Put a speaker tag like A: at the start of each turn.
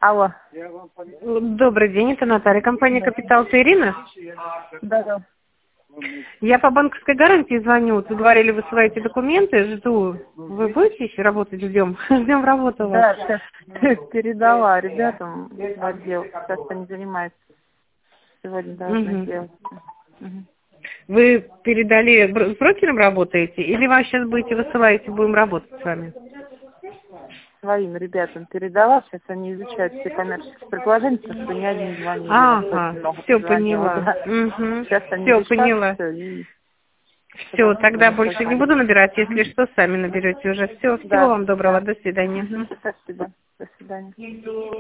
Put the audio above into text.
A: Алло.
B: Добрый день, это Наталья, компания «Капитал». Ты Ирина?
A: Да.
B: Я по банковской гарантии звоню. Вот вы говорили, высылаете документы, жду. Вы будете еще работать? Ждем. Ждем работу вас.
A: Да, сейчас передала ребятам в отдел. Сейчас они занимаются. Сегодня должны сделать.
B: Вы передали, с брокером работаете? Или вас сейчас будете высылаете, будем работать с вами?
A: Своим ребятам передала. Сейчас они изучают все коммерческие предложения, потому что ни один звонил.
B: Ага, все поняла.
A: Да. Сейчас они
B: Все
A: изучают
B: поняла.
A: все. И...
B: Все, тогда больше не буду набирать. Если что, сами наберете уже. Все, всего
A: Да,
B: вам доброго.
A: да.
B: До свидания.
A: Спасибо. До свидания.